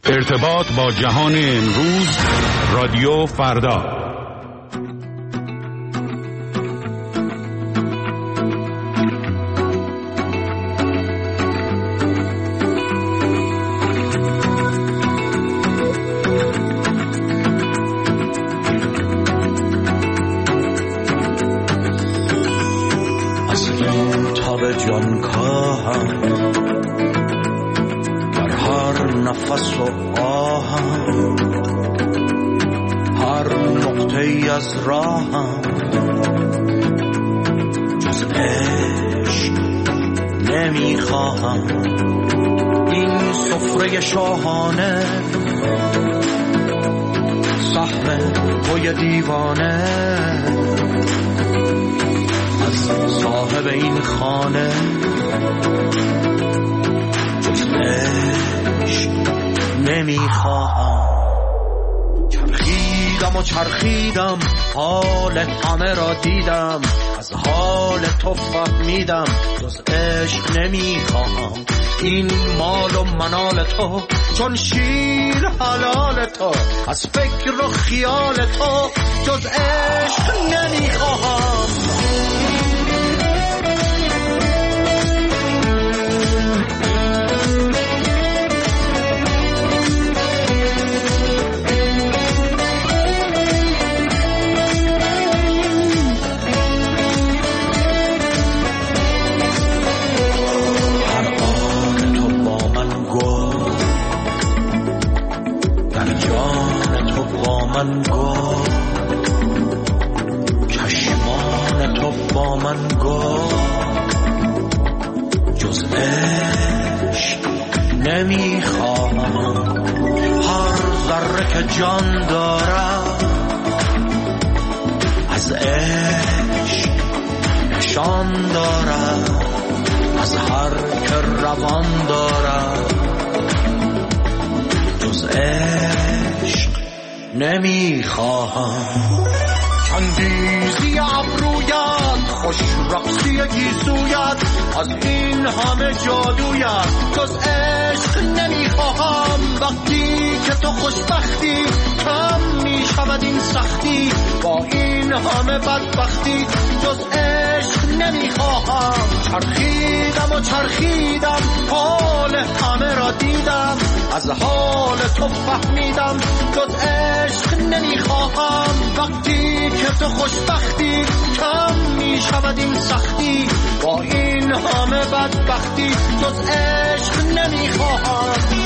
ارتباط با جهان امروز، رادیو فردا. از این تاب جانکاهم در هر نفس و آهم، هر نقطه‌ای از راهم جز عشق نمیخواهم. این سفره شاهانه سهم توی دیوانه، از صاحب این خانه جز عشق نمیخواهم. چرخیدم و چرخیدم، حال همه را دیدم، از حال تو فهمیدم جز عشق نمیخواهم. این مال و منال تو چون شیر حلال تو، از فکر و خیال تو جز عشق نمیخواهم. من گو چشمان تو با من گو جز عشق نمیخواهم. هر ذره که جان دارم از عشق نشان دارم، از هر که روان دارم جز عشق نمیخواهم. چندیزی ابرویت، خوش رقصی گیسویت، از این همه جادویت جز عشق نمیخواهم. وقتی که تو خوشبختی کم میشود این سختی، با این همه بدبختی جز عشق نمیخواهم. چرخیدم و چرخیدم، حال همه را دیدم، از حال تو فهمیدم جز عشق نمیخواهم. وقتی که تو خوشبختی کم میشود این سختی، با این همه بدبختی جز عشق نمیخواهم.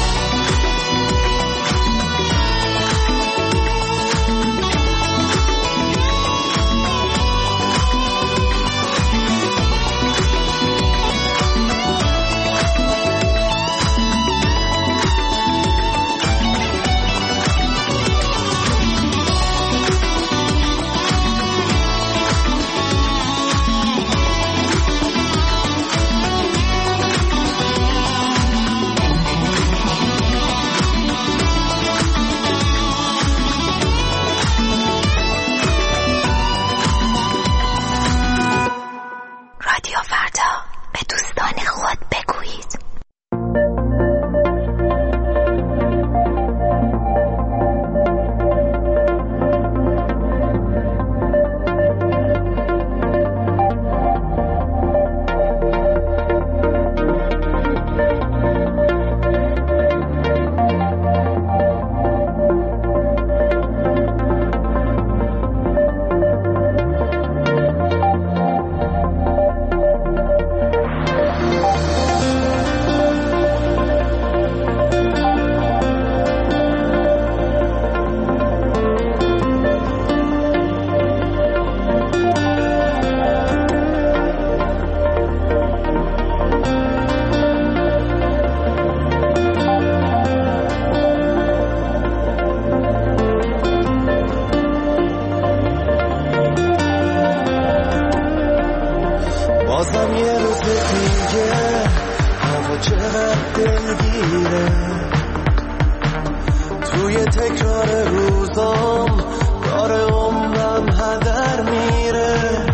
تکرار روزام داره عمرم هدر میره.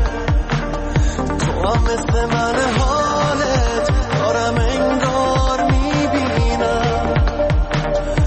تو هم مثل من حالت دارم انگار میبینم،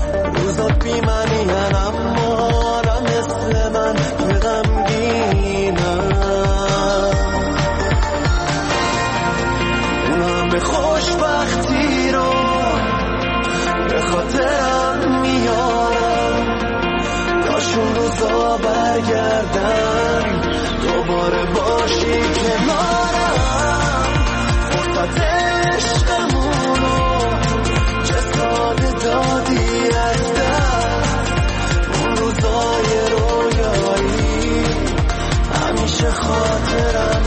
خاطرم میارم داشون روزا برگردن دوباره باشی کنارم فرصت عشقمونو چه ساده دادی از دست اون روزای رویایی همیشه خاطرم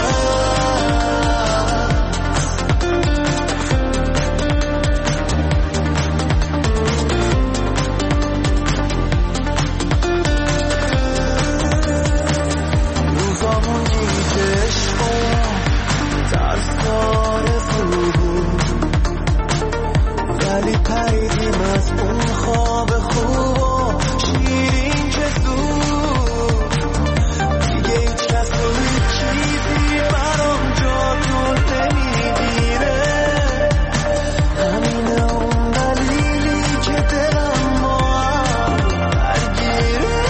ولی پریدیم از اون خواب خوب و شیرین که زود دیگه هیچ کس و هیچ چیزی برام جا تو نمیگیره همینه اون دلیلی که دلم با هم درگیره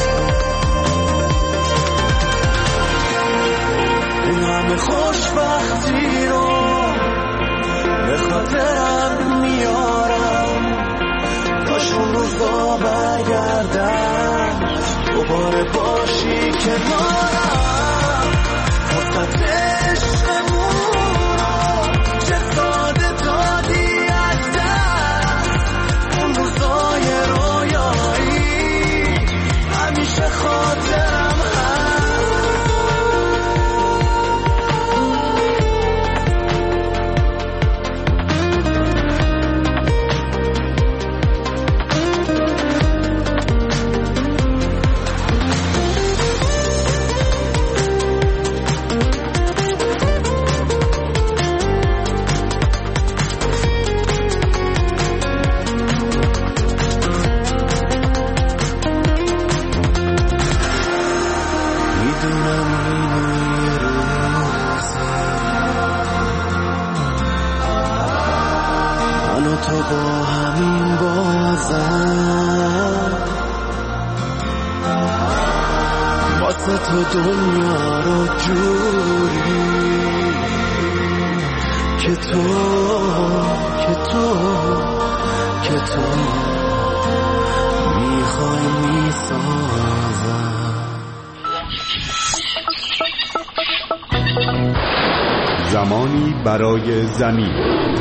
این همه خوشبختی رو به خاطرم میارم کاشون روزا برگردم دوباره باشی کنارم فرصت عشقمون رو چه ساده دادی از دست اون روزای رویایی همیشه خاطرم تو با همین بازم واسه تو دنیا رو جوری که تو میخوای میسازم زمانی برای زمین.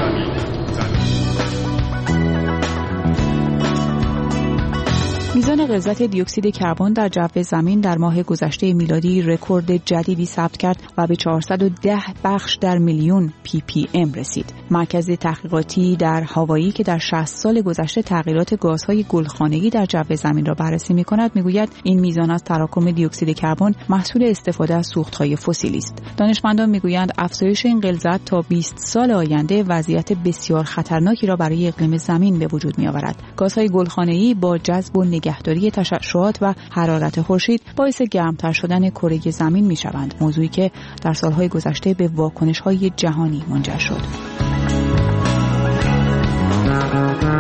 میزان غلظت دیوکسید کربن در جو زمین در ماه گذشته میلادی رکورد جدیدی ثبت کرد و به 410 بخش در میلیون ppm رسید. مرکز تحقیقاتی در هاوایی که در 60 سال گذشته تغییرات گازهای گلخانگی در جو زمین را بررسی می‌کند میگوید این میزان از تراکم دیوکسید کربن محصول استفاده از سوخت‌های فسیلی است. دانشمندان میگویند افزایش این غلظت تا 20 سال آینده وضعیت بسیار خطرناکی را برای اقلیم زمین به وجود می‌آورد. گازهای گلخانگی با جذب و نگهداری تشعشعات و حرارت خورشید باعث گرمتر شدن کره زمین می‌شوند، موضوعی که در سالهای گذشته به واکنش‌های جهانی منجر شد.